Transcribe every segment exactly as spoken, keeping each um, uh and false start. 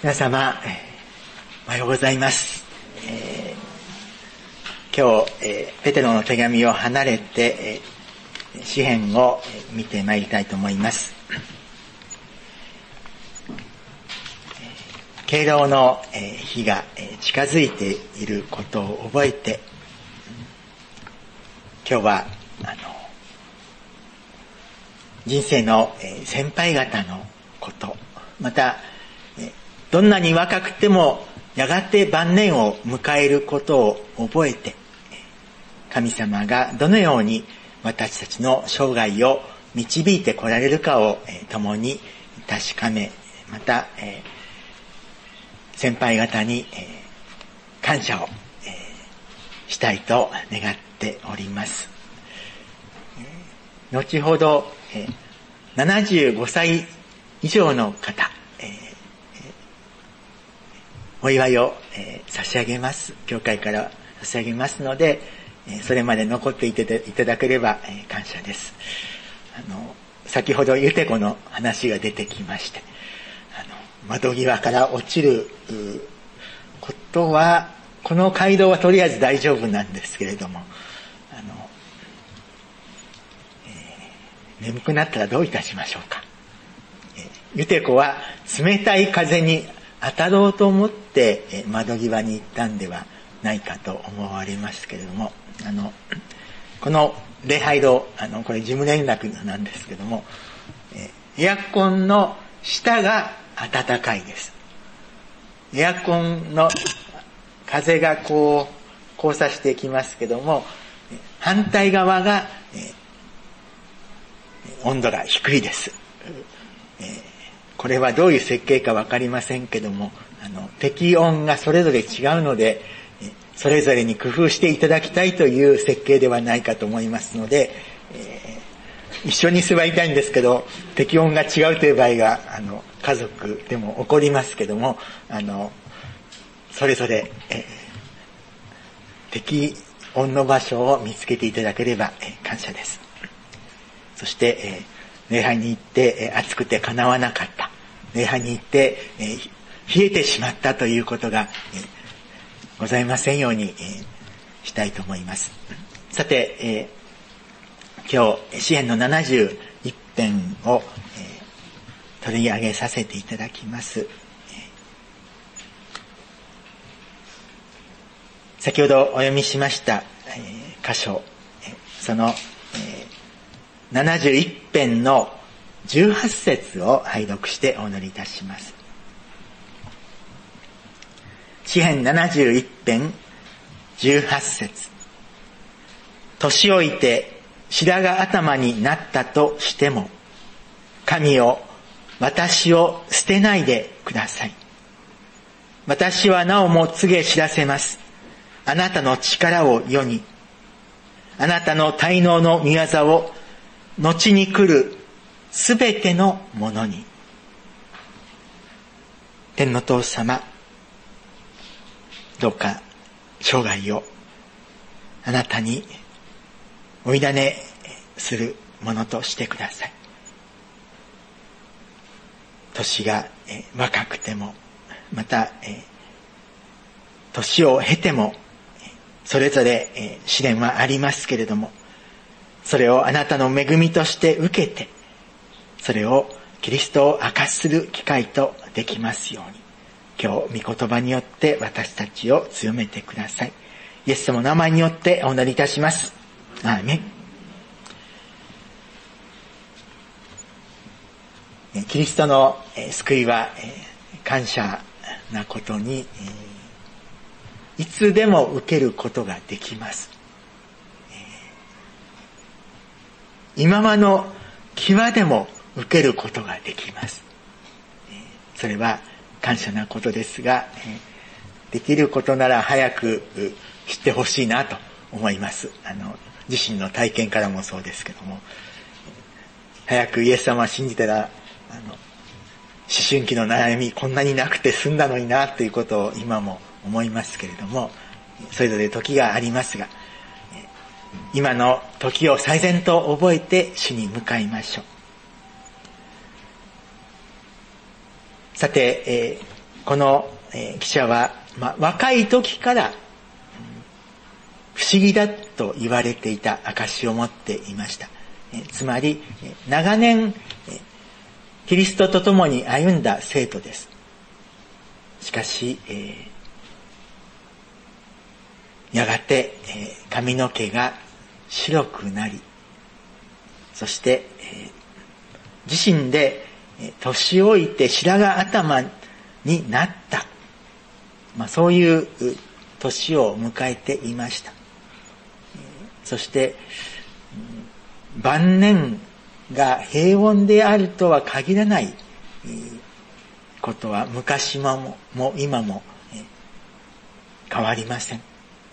皆様、おはようございます。えー、今日、えー、ペテロの手紙を離れて、えー、詩編を見てまいりたいと思います。敬老の日が近づいていることを覚えて、今日はあの人生の先輩方のこと、またどんなに若くてもやがて晩年を迎えることを覚えて、神様がどのように私たちの生涯を導いてこられるかを共に確かめ、また先輩方に感謝をしたいと願っております。後ほどななじゅうごさい以上の方、お祝いを差し上げます。教会から差し上げますので、それまで残っていただければ感謝です。あの先ほどゆて子の話が出てきまして、あの窓際から落ちることは、この街道はとりあえず大丈夫なんですけれども、あの、えー、眠くなったらどういたしましょうか。えー、ゆて子は冷たい風に当たろうと思って窓際に行ったんではないかと思われますけれども、あのこの礼拝堂、あのこれ事務連絡なんですけども、エアコンの下が暖かいです。エアコンの風がこう交差してきますけども、反対側が温度が低いです。これはどういう設計かわかりませんけども、あの適温がそれぞれ違うので、それぞれに工夫していただきたいという設計ではないかと思いますので、えー、一緒に座りたいんですけど、適温が違うという場合があの家族でも起こりますけども、あのそれぞれ、えー、適温の場所を見つけていただければ、えー、感謝です。そして、えー礼拝に行って暑くて叶わなかった。礼拝に行って冷えてしまったということがございませんようにしたいと思います。さて、今日詩編のななじゅういち編を取り上げさせていただきます。先ほどお読みしました箇所、そのななじゅういち編のじゅうはち節を拝読してお祈りいたします。詩編ななじゅういち編じゅうはち節。年老いて白髪頭になったとしても、神よ、私を捨てないでください。私はなおも告げ知らせます。あなたの力を世に、あなたの大能の御業を後に来るすべてのものに。天の父様、どうか生涯をあなたにお委ねするものとしてください。年が若くても、また年を経ても、それぞれ試練はありますけれども、それをあなたの恵みとして受けて、それをキリストを明かしする機会とできますように、今日御言葉によって私たちを強めてください。イエス様の名前によってお祈りいたします。アーメン。キリストの救いは感謝なことに、いつでも受けることができます。今まの際でも受けることができます。それは感謝なことですが、できることなら早く知ってほしいなと思います。あの自身の体験からもそうですけども、早くイエス様を信じたら、あの思春期の悩みこんなになくて済んだのになということを今も思いますけれども、それぞれ時がありますが、今の時を最善と覚えて主に向かいましょう。さて、えー、 この、えー、記者は、まあ、若い時から、うん、不思議だと言われていた証を持っていました。えー、つまり、長年、えー、キリストと共に歩んだ生徒です。しかし、えー、やがて、えー、髪の毛が白くなり、そして、えー、自身で、えー、年老いて白髪頭になった。まあ、そういう年を迎えていました。そして、晩年が平穏であるとは限らないことは昔もも今も変わりません。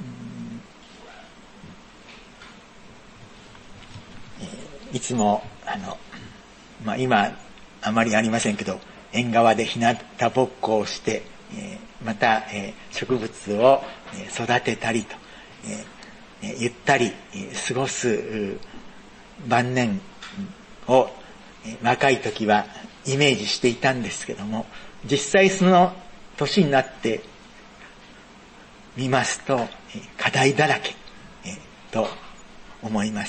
いつもあの、まあ、今あまりありませんけど、縁側で日向ぼっこをして、また植物を育てたりと、ゆったり過ごす晩年を若い時はイメージしていたんですけども、実際その年になってみますと課題だらけと思います。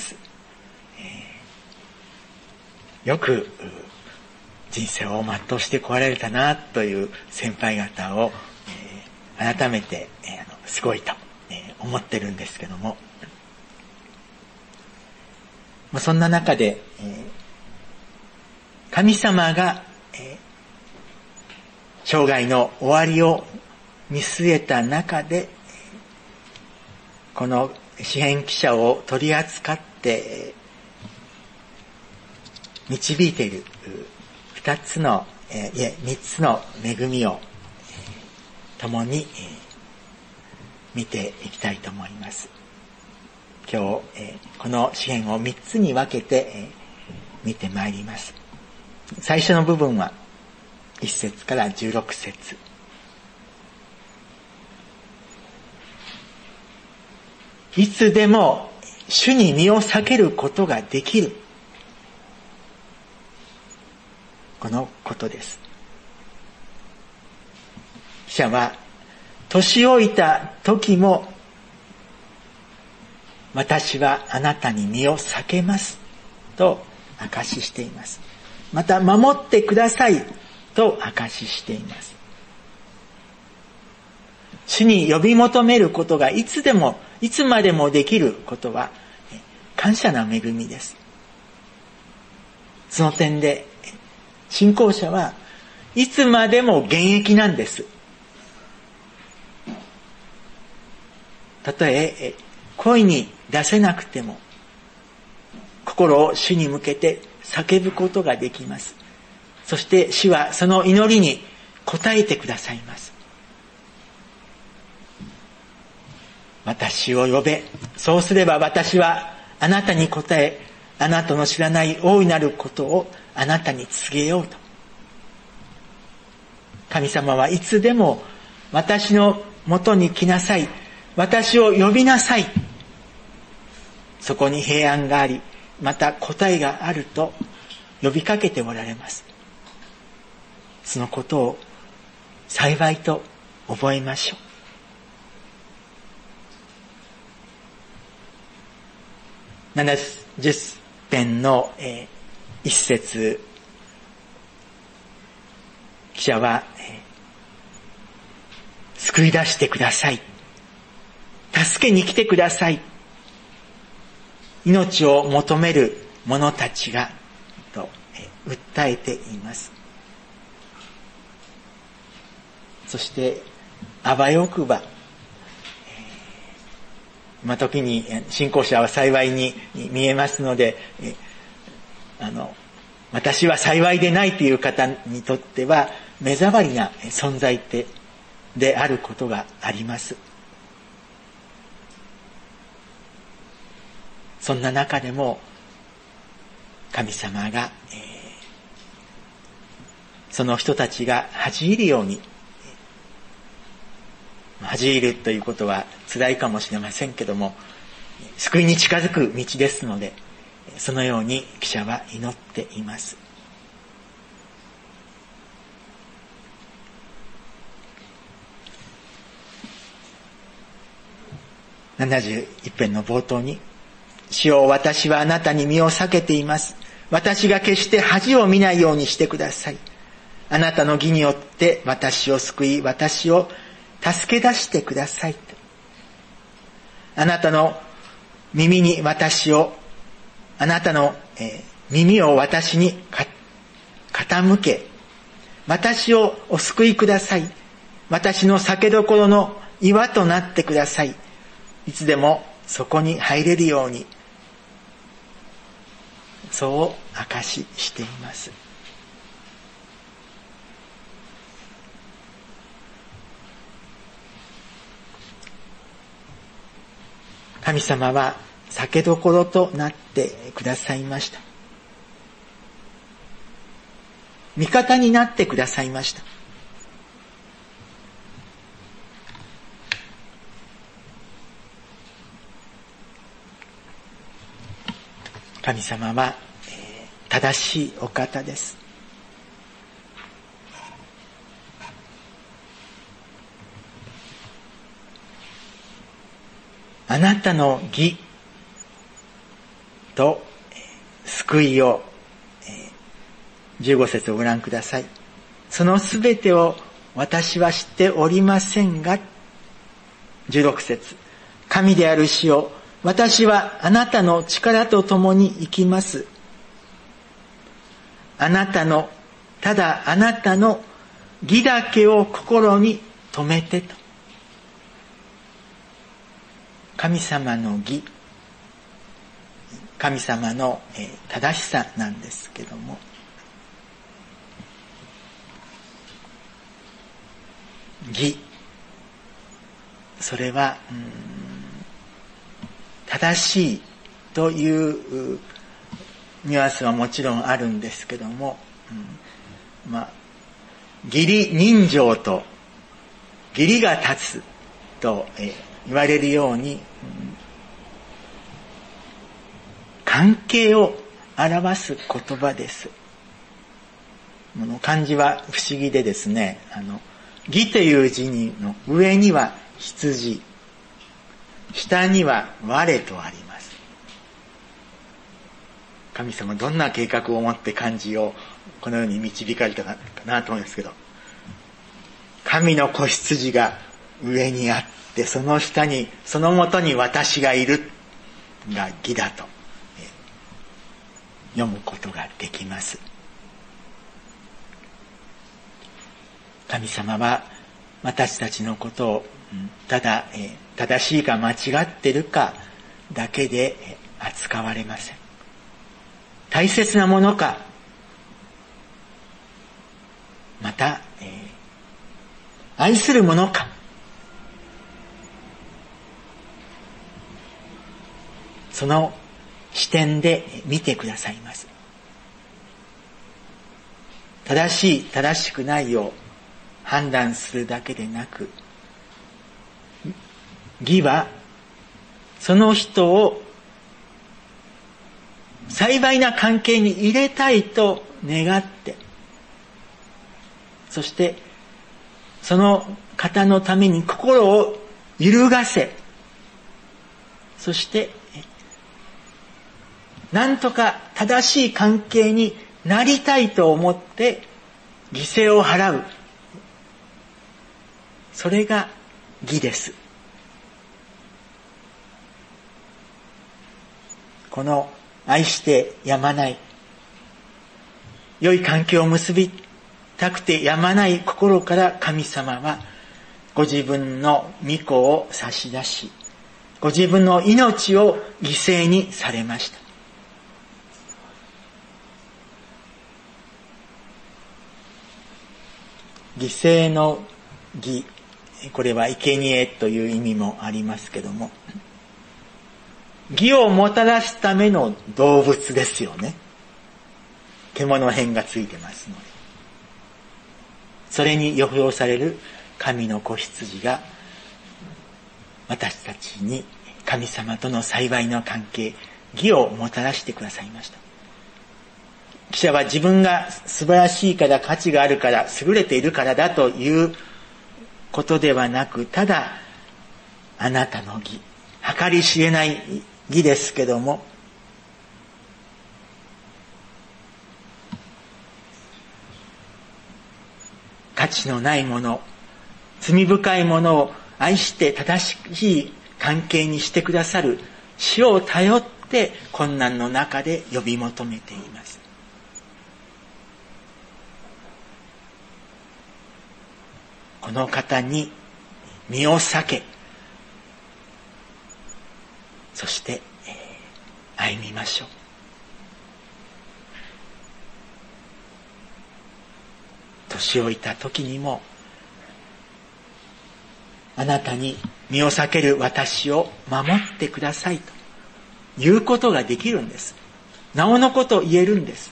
よく人生を全うしてこられたなという先輩方を改めてすごいと思ってるんですけども、そんな中で神様が生涯の終わりを見据えた中で、この詩編記者を取り扱って導いている二つの、いえ三つの恵みを共に見ていきたいと思います。今日この詩編を三つに分けて見てまいります。最初の部分は一節から十六節。いつでも主に身を避けることができる、このことです。記者は年老いた時も私はあなたに身を避けますと証ししています。また守ってくださいと証ししています。主に呼び求めることがいつでもいつまでもできることは感謝な恵みです。その点で信仰者はいつまでも現役なんです。たとえ声に出せなくても心を主に向けて叫ぶことができます。そして主はその祈りに応えてくださいます。私を呼べ、そうすれば私はあなたに答え、あなたの知らない大いなることをあなたに告げようと。神様はいつでも私のもとに来なさい、私を呼びなさい、そこに平安があり、また答えがあると呼びかけておられます。そのことを幸いと覚えましょう。ななじゅっ編の、えー、一節、記者は、えー、救い出してください、助けに来てください、命を求める者たちがと、えー、訴えています。そしてあばよくば、まあ、時に信仰者は幸いに見えますので、えあの私は幸いでないという方にとっては目障りな存在で、であることがあります。そんな中でも神様が、えー、その人たちが恥じ入るように、恥じ入るということは辛いかもしれませんけども、救いに近づく道ですので、そのように記者は祈っています。 ななじゅういっ編の冒頭に、主よ、私はあなたに身を避けています。私が決して恥を見ないようにしてください。あなたの義によって私を救い、私を助け出してくださいと。あなたの耳に私を、あなたの、えー、耳を私に傾け、私をお救いください。私の酒どころの岩となってください。いつでもそこに入れるように、そう証ししています。神様は酒どころとなってくださいました。味方になってくださいました。神様は、えー、正しいお方です。あなたの義と、えー、救いを、えー、じゅうご節をご覧ください。そのすべてを私は知っておりませんが、じゅうろく節、神である主よ、私はあなたの力と共に生きます。あなたの、ただあなたの義だけを心に留めてと。神様の義、神様の正しさなんですけども、義、それは、うーん正しいというニュアンスはもちろんあるんですけども、うん、まあ義理人情と義理が立つと、え言われるように、うん、関係を表す言葉です。この漢字は不思議でですね、あの義という字の上には羊、下には我とあります。神様どんな計画を持って漢字をこのように導かれたかなと思うんですけど、神の子羊が上にあって、その下に、その下に私がいるが義だと読むことができます。神様は私たちのことをただ、えー、正しいか間違ってるかだけで、えー、扱われません。大切なものか、また、えー、愛するものか、その視点で見てくださいます。正しい、正しくないを判断するだけでなく、義はその人を幸いな関係に入れたいと願って、そしてその方のために心を揺るがせ、そしてなんとか正しい関係になりたいと思って犠牲を払う、それが義です。この愛してやまない、良い関係を結びたくてやまない心から神様はご自分の御子を差し出し、ご自分の命を犠牲にされました。犠牲の義、これは生贄という意味もありますけども、義をもたらすための動物ですよね。獣片がついてますので、それに予表される神の子羊が私たちに神様との幸いの関係、義をもたらしてくださいました。記者は自分が素晴らしいから、価値があるから、優れているからだということではなく、ただあなたの義、 計り知れない義ですけども、価値のないもの、罪深いものを愛して正しい関係にしてくださる主を頼って困難の中で呼び求めています。この方に身を避け、そして、えー、歩みましょう。年老いた時にも、あなたに身を避ける私を守ってくださいと言うことができるんです。なおのこと言えるんです。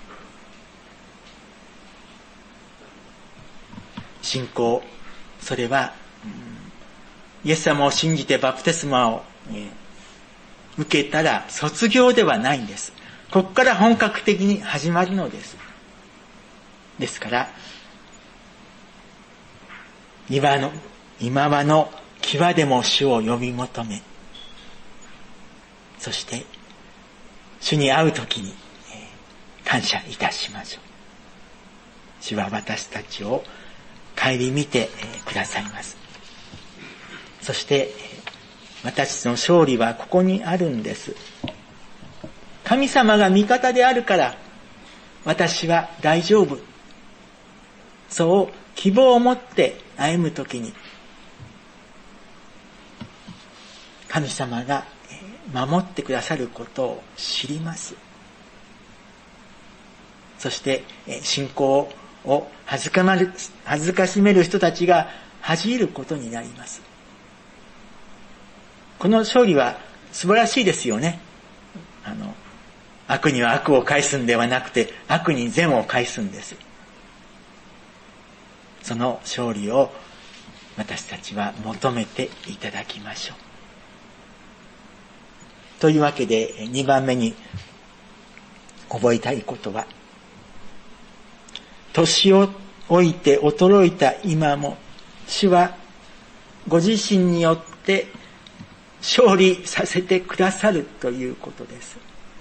信仰、それは、うん、イエス様を信じてバプテスマを、ね、受けたら卒業ではないんです。ここから本格的に始まるのです。ですから、今の、今はの際でも主を呼び求め、そして、主に会うときに、えー、感謝いたしましょう。主は私たちを顧みて、えー、くださいます。そして、私たちの勝利はここにあるんです。神様が味方であるから、私は大丈夫。そう希望を持って歩むときに、神様が守ってくださることを知ります。そして信仰を恥ずかまる、恥ずかしめる人たちが恥じることになります。この勝利は素晴らしいですよね。あの、悪には悪を返すんではなくて、悪に善を返すんです。その勝利を私たちは求めていただきましょう。というわけでにばんめに覚えたいことは、年を老いて衰えた今も主はご自身によって勝利させてくださるということです。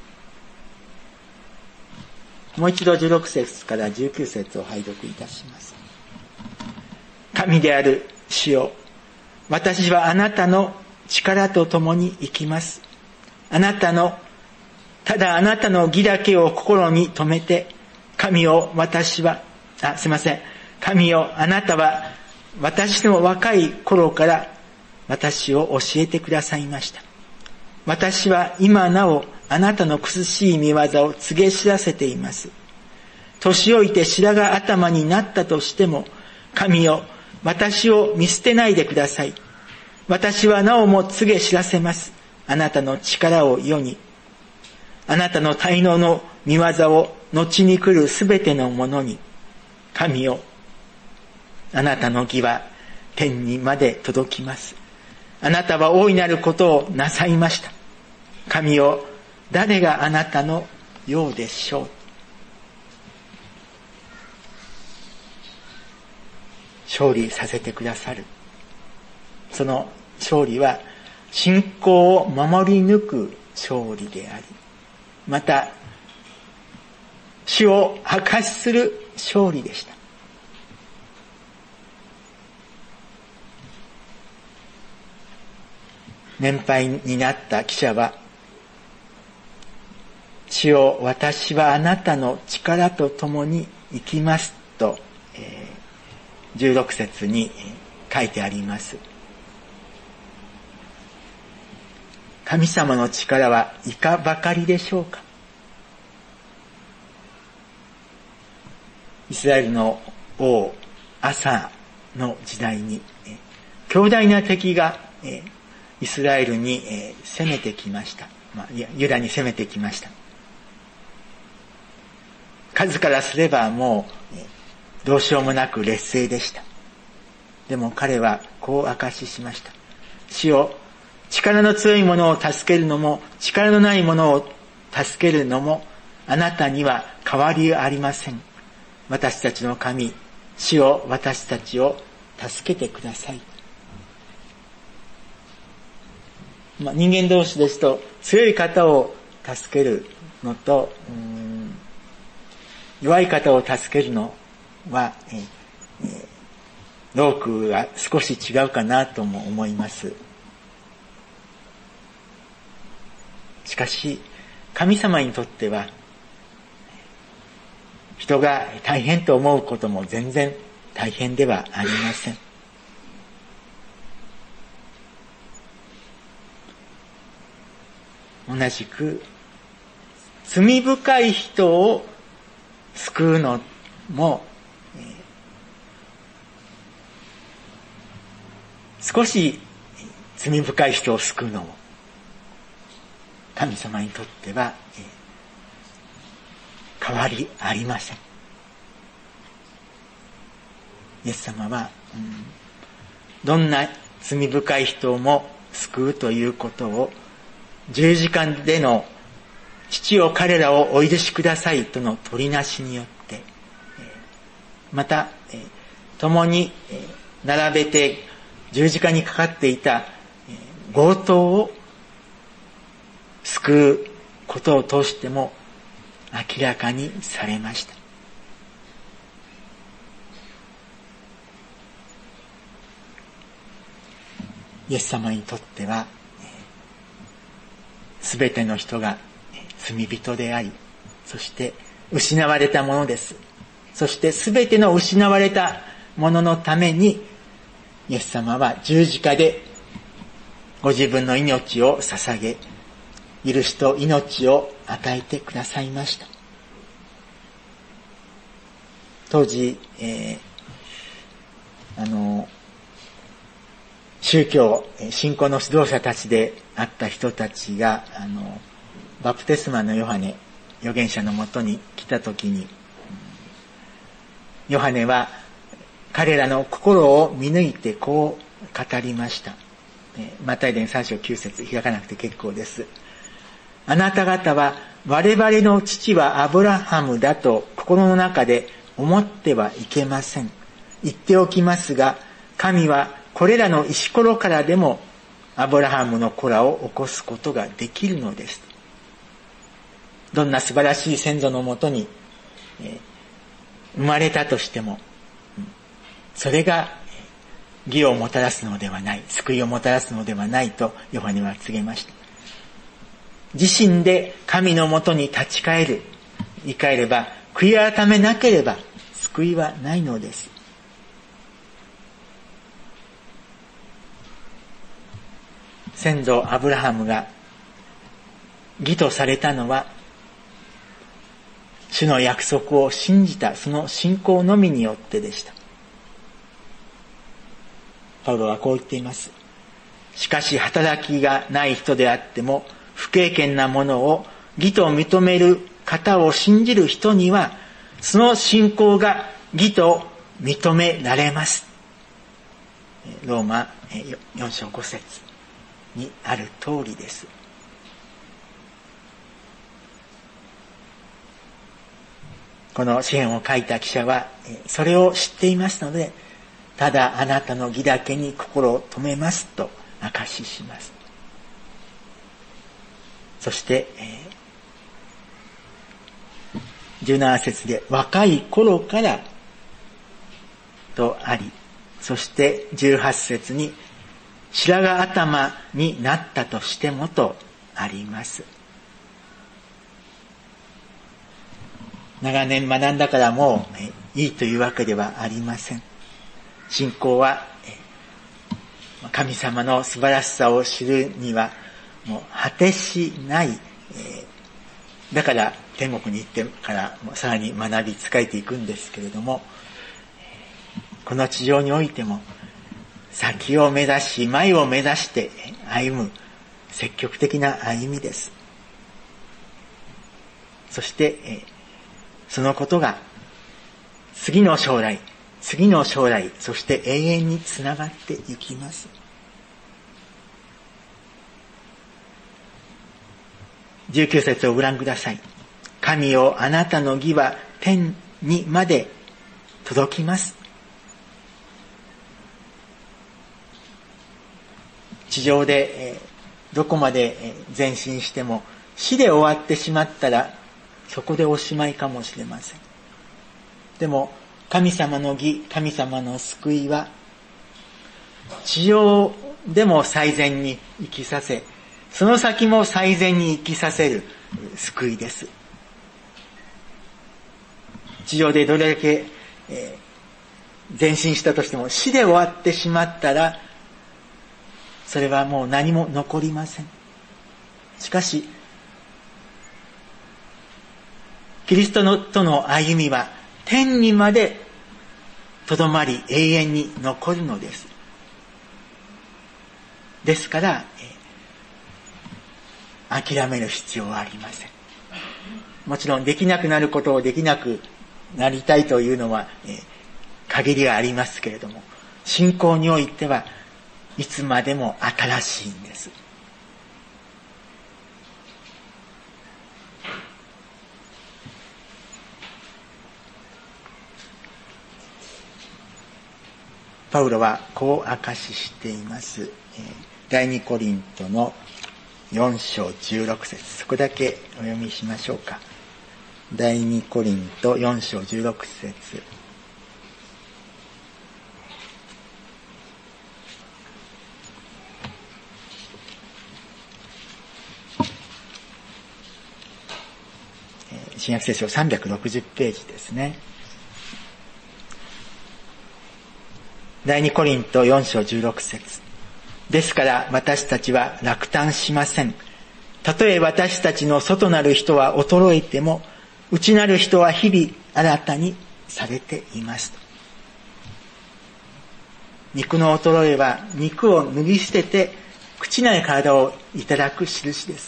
もう一度じゅうろく節からじゅうきゅう節を拝読いたします。神である主よ、私はあなたの力と共に生きます。あなたの、ただあなたの義だけを心に留めて、神を私は、あ、すいません。神よ、あなたは私の若い頃から私を教えてくださいました。私は今なおあなたの苦しい見業を告げ知らせています。年老いて白髪頭になったとしても、神よ、私を見捨てないでください。私はなおも告げ知らせます。あなたの力を世に。あなたの滞納の見業を後に来るすべてのものに。神よ、あなたの義は天にまで届きます。あなたは大いなることをなさいました。神よ、誰があなたのようでしょう。勝利させてくださる。その勝利は信仰を守り抜く勝利であり、また主を証しする勝利でした。年配になった記者は、主よ、私はあなたの力と共に生きますと、えーじゅうろく節に書いてあります。神様の力はいかばかりでしょうか。イスラエルの王アサの時代に強大な敵がイスラエルに攻めてきました。まあ、ユダに攻めてきました。数からすればもうどうしようもなく劣勢でした。でも彼はこう証ししました。主よ、力の強い者を助けるのも、力のない者を助けるのも、あなたには変わりありません。私たちの神、主よ、私たちを助けてください。 まあ、人間同士ですと強い方を助けるのと、うーん弱い方を助けるのは、えー、労苦が少し違うかなとも思います。しかし神様にとっては人が大変と思うことも全然大変ではありません。同じく罪深い人を救うのも、えー、少し罪深い人を救うのも神様にとっては、えー、変わりありません。イエス様は、うん、どんな罪深い人も救うということを十字架での父を彼らをお許しくださいとの取りなしによって、また共に並べて十字架にかかっていた強盗を救うことを通しても明らかにされました。イエス様にとってはすべての人が罪人であり、そして失われたものです。そしてすべての失われたもののためにイエス様は十字架でご自分の命を捧げ、許しと命を与えてくださいました。当時、えー、あの宗教信仰の指導者たちであった人たちがあのバプテスマのヨハネ預言者のもとに来たときに、ヨハネは彼らの心を見抜いてこう語りました。マタイ伝さん章きゅう節開かなくて結構です。あなた方は我々の父はアブラハムだと心の中で思ってはいけません。言っておきますが、神はこれらの石ころからでもアブラハムの子らを起こすことができるのです。どんな素晴らしい先祖のもとに、えー、生まれたとしても、それが義をもたらすのではない、救いをもたらすのではないとヨハネは告げました。自身で神のもとに立ち返る、言い換えれば悔い改めなければ救いはないのです。先祖アブラハムが義とされたのは主の約束を信じたその信仰のみによってでした。パウロはこう言っています。しかし働きがない人であっても不経験なものを義と認める方を信じる人にはその信仰が義と認められます。ローマよん章ご節にある通りです。この詩篇を書いた記者はそれを知っていますので、ただあなたの義だけに心を留めますと証しします。そして、えー、じゅうなな節で若い頃からとあり、そしてじゅうはち節に白髪頭になったとしてもとあります。長年学んだからもういいというわけではありません。信仰は神様の素晴らしさを知るにはもう果てしない、だから天国に行ってからさらに学び仕えていくんですけれども、この地上においても先を目指し前を目指して歩む積極的な歩みです。そしてそのことが次の将来次の将来そして永遠につながっていきます。じゅうきゅう節をご覧ください。神よ、あなたの義は天にまで届きます。地上でどこまで前進しても死で終わってしまったらそこでおしまいかもしれません。でも神様の義、神様の救いは地上でも最善に生きさせ、その先も最善に生きさせる救いです。地上でどれだけ、えー、前進したとしても死で終わってしまったらそれはもう何も残りません。しかしキリストのとの歩みは天にまでとどまり永遠に残るのです。ですから、えー、諦める必要はありません。もちろんできなくなることをできなくなりたいというのは、えー、限りがありますけれども、信仰においてはいつまでも新しいんです。パウロはこう証ししています。第二コリントのよん章じゅうろく節、そこだけお読みしましょうか。第二コリントよん章じゅうろく節。新約聖書さんびゃくろくじゅうページですね。第二コリントよん章じゅうろく節。ですから私たちは落胆しません。たとえ私たちの外なる人は衰えても、内なる人は日々新たにされていますと。肉の衰えは肉を脱ぎ捨てて朽ちない体をいただく印です。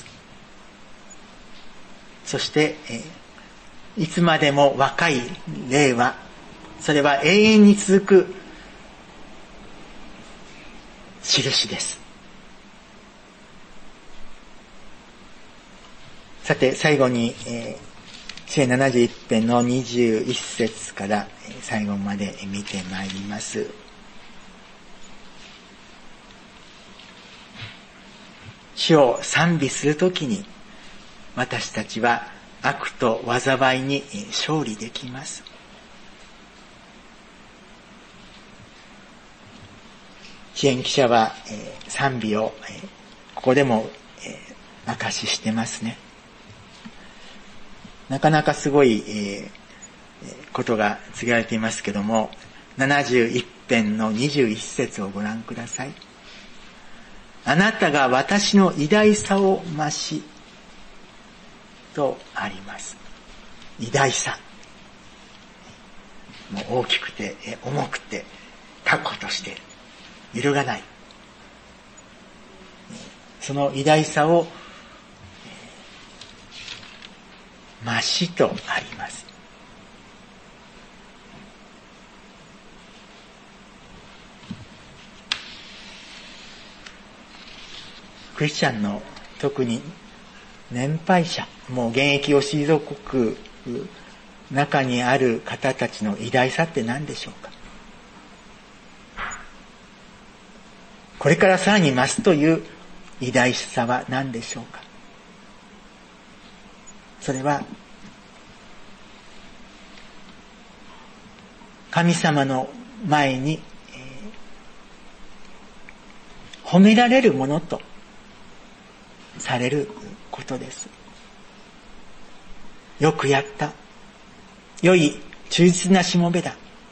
そして、えー、いつまでも若い霊は、それは永遠に続く印です。さて最後に、えー、詩編ななじゅういち編のにじゅういち節から最後まで見てまいります。主を賛美するときに私たちは悪と災いに勝利できます。詩編記者は、えー、賛美を、えー、ここでも、えー、証ししてますね。なかなかすごい、えー、ことが告げられていますけども、ななじゅういち編のにじゅういち節をご覧ください。あなたが私の偉大さを増しとあります。偉大さ。もう大きくて、重くて、確固としている。揺るがない。その偉大さを増しとあります。クリスチャンの特に年配者、もう現役を退く中にある方たちの偉大さって何でしょうか。これからさらに増すという偉大さは何でしょうか。それは神様の前に、えー、褒められるものとされることです。よくやった。良い忠実なしもべだ。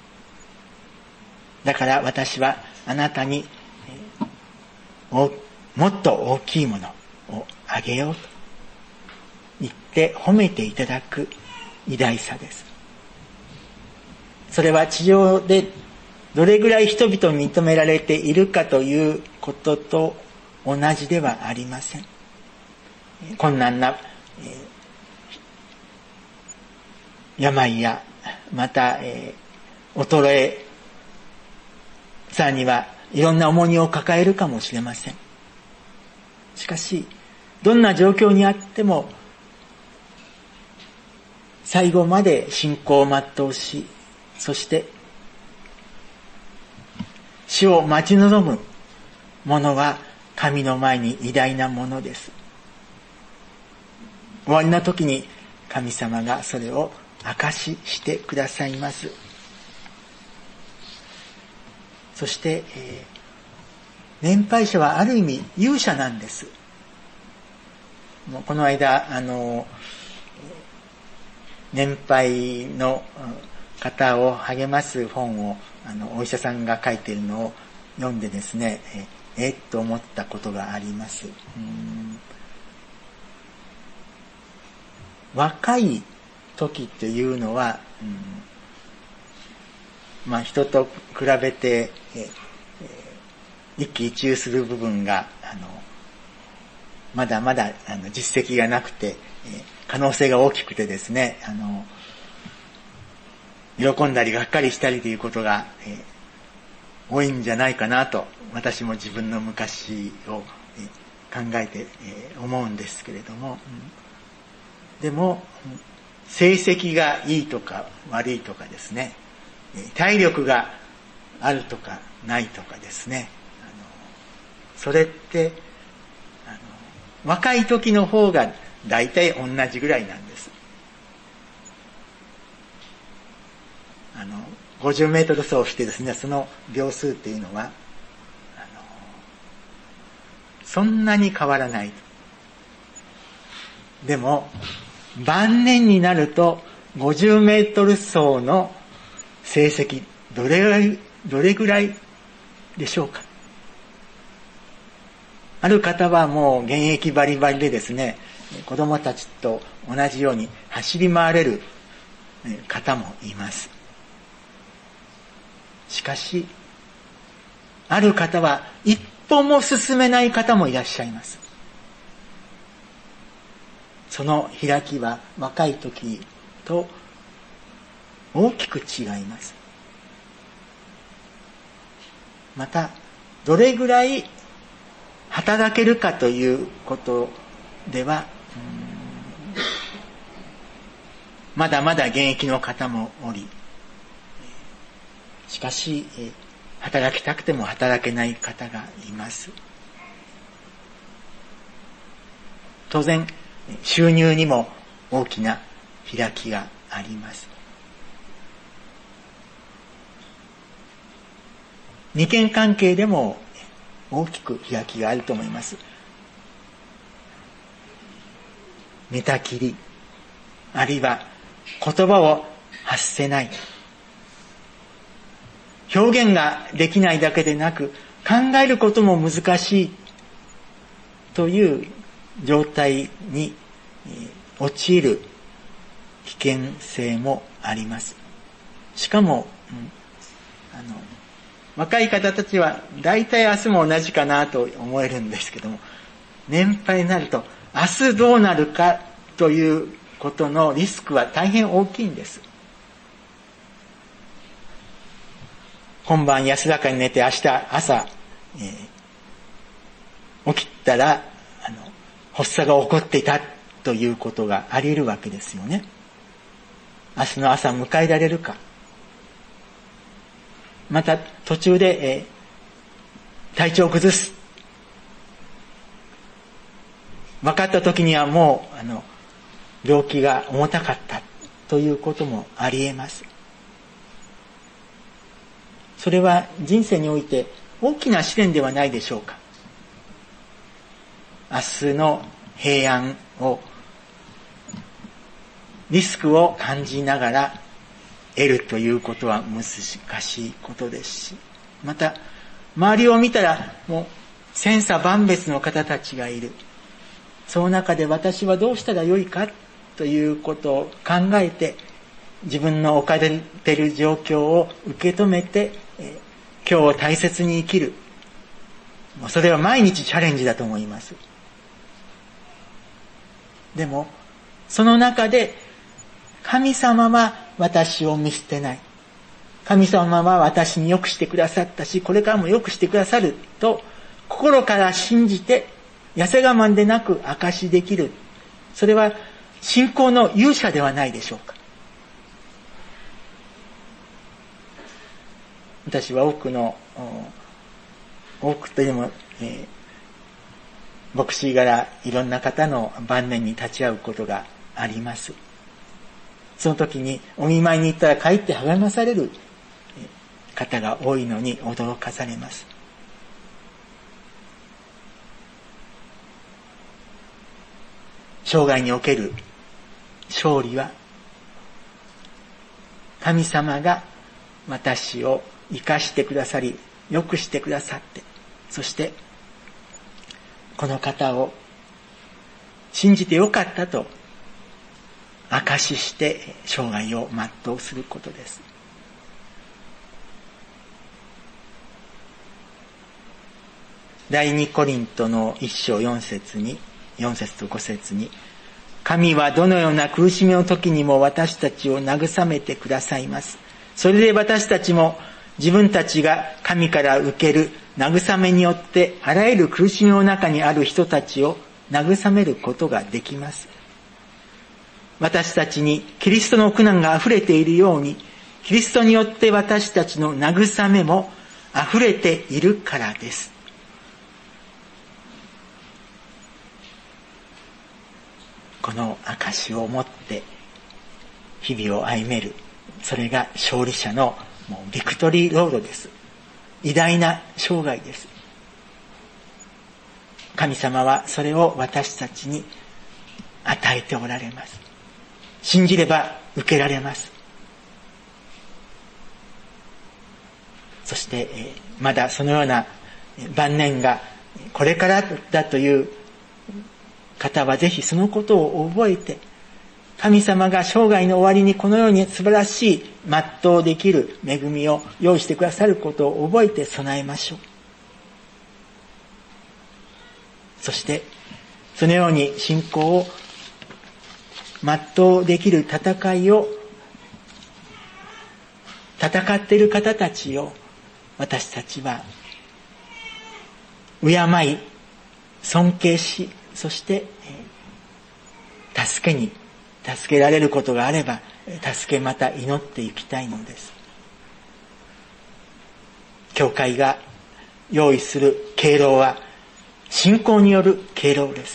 だから私はあなたにもっと大きいものをあげようと言って褒めていただく偉大さです。それは地上でどれぐらい人々に認められているかということと同じではありません。困難な、えー、病やまた、えー、衰え、さらにはいろんな重荷を抱えるかもしれません。しかしどんな状況にあっても最後まで信仰を全うし、そして死を待ち望む者は神の前に偉大なものです。終わりの時に神様がそれを証ししてくださいます。そして、えー、年配者はある意味勇者なんです。もうこの間あの年配の方を励ます本をあのお医者さんが書いているのを読んでですね、えー、えー、っと思ったことがあります。うーん、若い時というのは、うん、まあ人と比べて、えー、一喜一憂する部分があのまだまだあの実績がなくて、えー、可能性が大きくてですね、あの喜んだりがっかりしたりということが、えー、多いんじゃないかなと私も自分の昔を、えー、考えて、えー、思うんですけれども、うん、でも成績がいいとか悪いとかですね、体力があるとかないとかですね、あのそれってあの若い時の方が大体同じぐらいなんです。あのごじゅうメートル走をしてですね、その秒数っていうのはあのそんなに変わらない。でも晩年になるとごじゅうメートル走の成績どれぐらいどれぐらいでしょうか。ある方はもう現役バリバリでですね、子供たちと同じように走り回れる方もいます。しかしある方は一歩も進めない方もいらっしゃいます。その開きは若い時と大きく違います。またどれぐらい働けるかということでは、まだまだ現役の方もおり、しかし働きたくても働けない方がいます。当然収入にも大きな開きがあります。二権関係でも大きく開きがあると思います。寝たきり、あるいは言葉を発せない、表現ができないだけでなく考えることも難しいという状態に陥る危険性もあります。しかも、うん、あの若い方たちは大体明日も同じかなと思えるんですけども、年配になると明日どうなるかということのリスクは大変大きいんです。今晩安らかに寝て明日朝、えー、起きたらあの発作が起こっていたということがあり得るわけですよね。明日の朝迎えられるか、また途中で、えー、体調を崩す、分かった時にはもうあの病気が重たかったということもあり得ます。それは人生において大きな試練ではないでしょうか。明日の平安をリスクを感じながら得るということは難しいことですし、また周りを見たらもう千差万別の方たちがいる。その中で私はどうしたらよいかということを考えて、自分の置かれている状況を受け止めて、えー、今日を大切に生きる。もうそれは毎日チャレンジだと思います。でもその中で神様は私を見捨てない、神様は私に良くしてくださったし、これからも良くしてくださると心から信じて痩せ我慢でなく証しできる。それは信仰の勇者ではないでしょうか。私は多くの多くというのも、え牧師柄いろんな方の晩年に立ち会うことがあります。その時にお見舞いに行ったらかえって励まされる方が多いのに驚かされます。生涯における勝利は、神様が私を生かしてくださり、良くしてくださって、そしてこの方を信じてよかったと証しして生涯を全うすることです。第二コリントの一章四節に、四節と五節に、神はどのような苦しみの時にも私たちを慰めてくださいます。それで私たちも自分たちが神から受ける慰めによってあらゆる苦しみの中にある人たちを慰めることができます。私たちにキリストの苦難が溢れているように、キリストによって私たちの慰めも溢れているからです。この証をもって日々を歩める、それが勝利者のもうビクトリーロードです。偉大な生涯です。神様はそれを私たちに与えておられます。信じれば受けられます。そして、えー、まだそのような晩年がこれからだという方はぜひそのことを覚えて、神様が生涯の終わりにこのように素晴らしい全うできる恵みを用意してくださることを覚えて備えましょう。そしてそのように信仰を全うできる戦いを戦っている方たちを私たちは敬い尊敬し、そして助けに助けられることがあれば助けまた祈っていきたいのです。教会が用意する敬老は信仰による敬老です。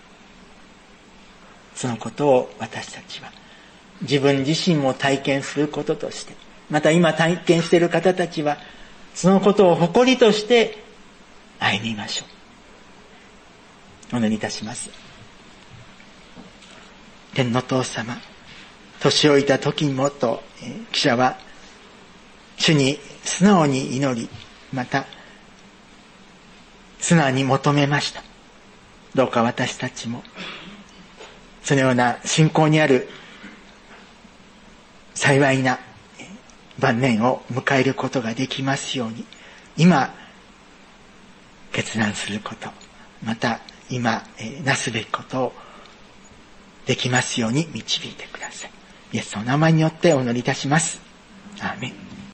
そのことを私たちは自分自身も体験することとして、また今体験している方たちはそのことを誇りとして歩みましょう。お祈りいたします。天の父様、年老いた時もと、えー、記者は主に素直に祈り、また素直に求めました。どうか私たちもそのような信仰にある幸いな晩年を迎えることができますように、今決断すること、また今、えー、なすべきことをできますように導いてください。イエスの名前によってお祈りいたします。アーメン。